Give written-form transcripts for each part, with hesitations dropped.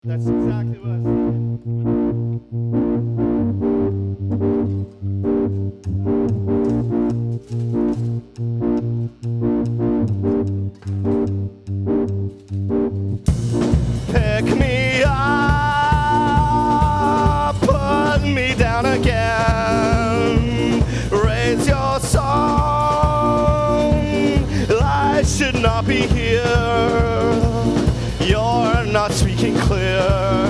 That's exactly what I was thinking. Pick me up, put me down again. Raise your song, I should not be here. You're not speaking clear.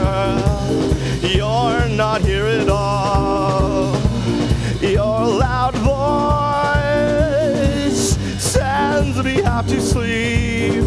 You're not here at all. Your loud voice sends me half to sleep.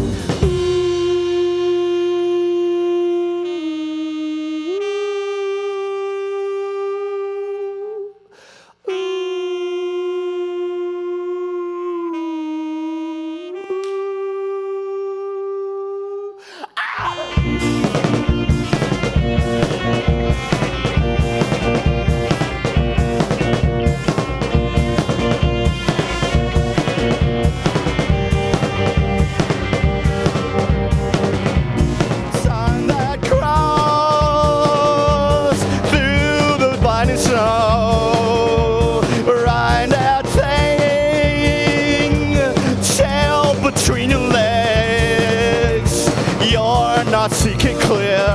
Snow, ride that thing, tail between your legs. You're not seeking clear.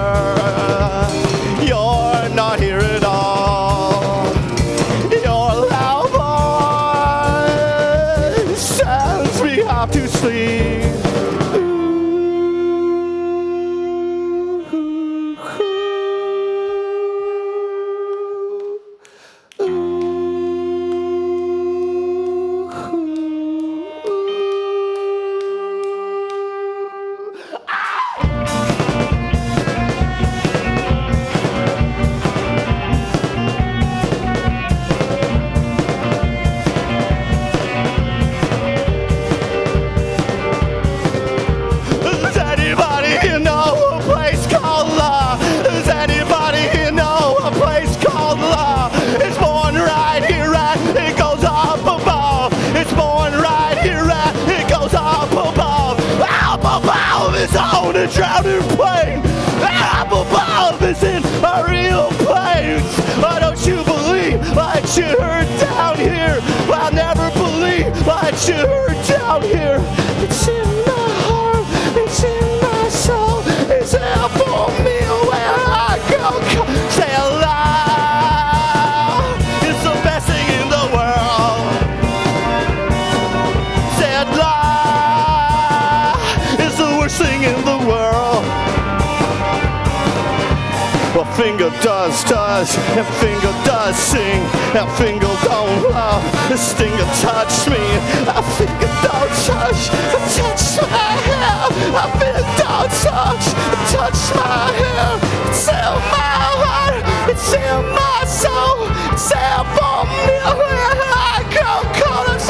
You're not here at all. Your loud voice sends me half to sleep. Is on a drowning plane. Up above is in a real place. Why don't you believe what you heard down here? I'll never believe what you heard down here. It's in my heart, it's in my soul. It's there for me where I go. Say aloud, it's the best thing in the world. Say it loud. Thing in the world. Well, finger does, and finger does sing, and finger don't love, the stinger touch me, a finger don't touch my hair, a finger don't touch my hair, it's in my heart, it's in my soul, it's there for me where I go, call it.